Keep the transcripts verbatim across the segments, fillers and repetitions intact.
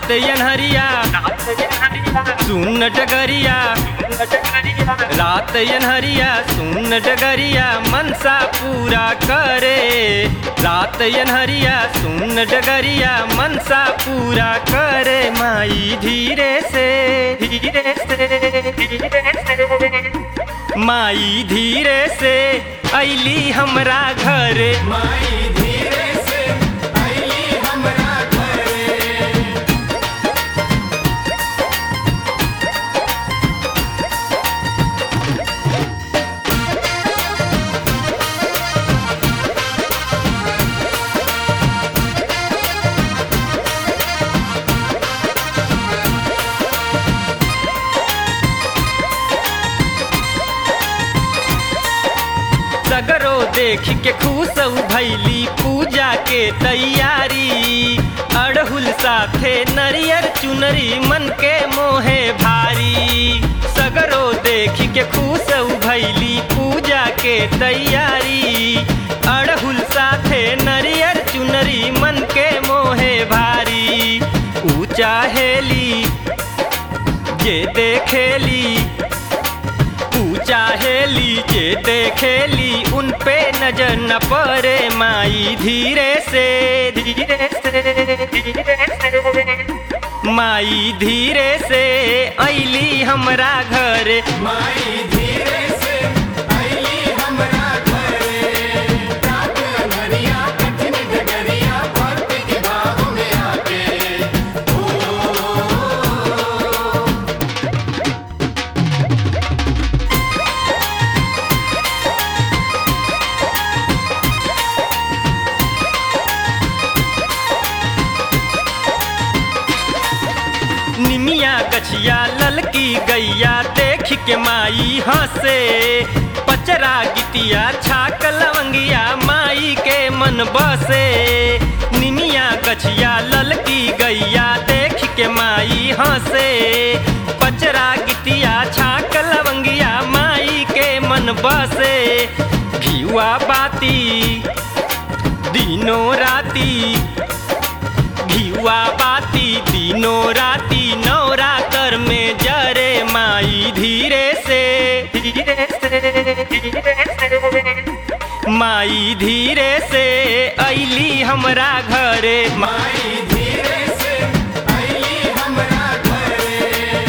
रात यनहरिया सुन डगरिया, रात यनहरिया सुन डगरिया मनसा पूरा करे। रात यनहरिया सुन डगरिया मनसा पूरा करे। माई धीरे से धीरे से धीरे से माई धीरे से अइली हमरा घरे। माई धीरे से अइली हमरा घरे। सगरो देख के खुश भैली पूजा के तैयारी। अड़हुल साथे नरियर चुनरी मन के मोहे भारी। सगरो देख के खुश भैली पूजा के तैयारी। अड़हुल साथे नरियर चुनरी मन के मोहे भारी। ऊंचा हेली जे देखेली, चाहेली जे देखेली उन पे नजर न पड़े। माई धीरे से धीरे से धीरे से माई धीरे से अइली हमरा घरे। माई धीरे से अइली हमरा घरे। रात यनहरिया कठिन डगरिया भक्त के भाव में आके। निमिया गछिया ललकी गैया देख के माई हंसे। पचरा गितिया छाक लवंगिया माई के मन बसे। निमिया गछिया ललकी गैया देख के माई हंसे। पचरा गितिया छाक लवंगिया माई के मन बसे। घिवा बाती दिनों राती, घिवा बाती दिनों राती नवरात्र में जरे। माई धीरे से धीरे से धीरे से माई धीरे से अइली हमरा घरे। माई धीरे से अइली हमरा घरे।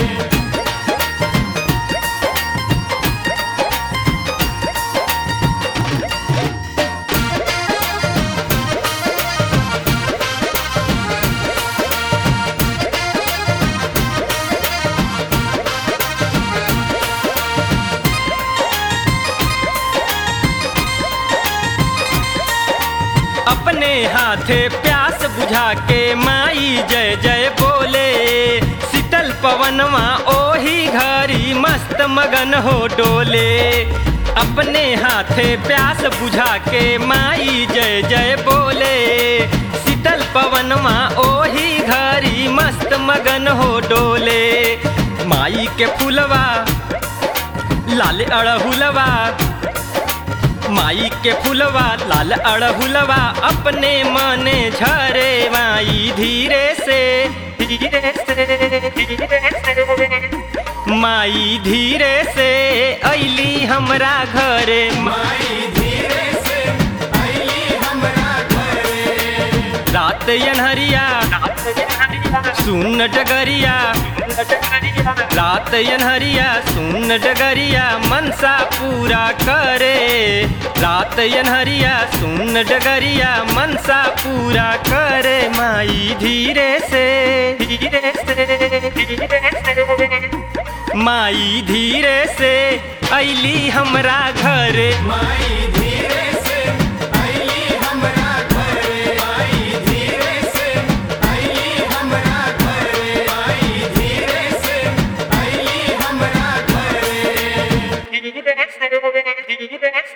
अपने हाथे प्यास बुझा के माई जय जय बोले। शीतल पवनवा ओही घरी मस्त मगन हो डोले। अपने हाथे प्यास बुझा के माई जय जय बोले। शीतल पवनवा ओही घरी मस्त मगन हो डोले। माई के फूलवा लाल अड़हुलवा, माई के फूलवा लाल अड़हुलवा अपने मने झरे। माई धीरे से धीरे से धीरे से माई धीरे से अइली हमरा घरे। माई धीरे से अइली हमरा घरे। रात यनहरिया सुन डगरिया, रात यनहरिया सुन डगरिया मनसा पूरा करे। रात यनहरिया सुन डगरिया मनसा पूरा करे। माई धीरे से धीरे से धीरे से माई धीरे से अइली हमरा घरे। माई धीरे से अइली हमरा घरे। माई धीरे से अइली हमरा घरे। माई धीरे से अइली हमरा घरे। धीरे से धीरे